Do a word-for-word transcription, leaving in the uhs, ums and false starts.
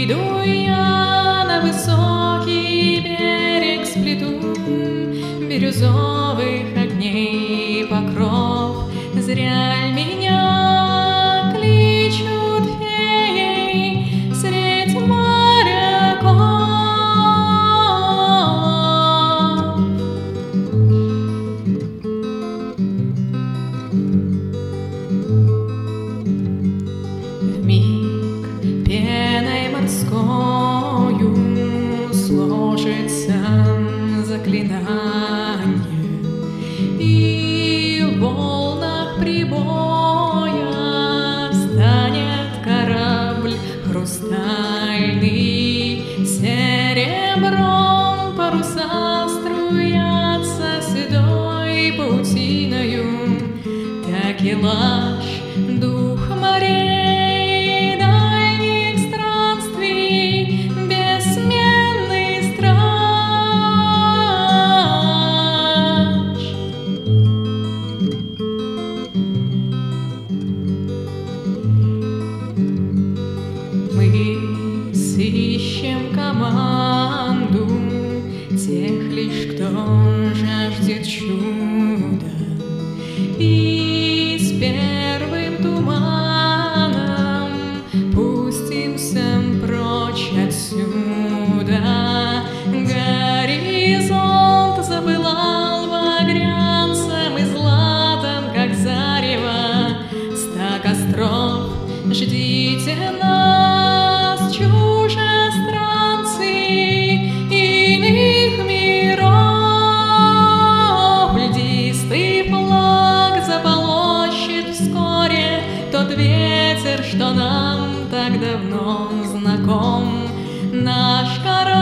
Выйду я на высокий берег, сплету бирюзовых огней покров. Зря меня кличут феей средь моряков. Вмиг пеной морскою сложится заклинание, и в волнах прибоя встанет корабль хрустальный. Серебром паруса струятся седой паутиною, такелаж дух морей дальних странствий, бессменный страж. Мы сыщем команду тех лишь, кто жаждет чуда, и с первым туманом пустимся прочь отсюда. Горизонт запылал багрянцем и златом, как зарево. Ста костров, ждите нас, чужестранцы иных миров. Льдистый флаг заполощет вскоре тот ветер, что нам так давно знаком. Наш корабль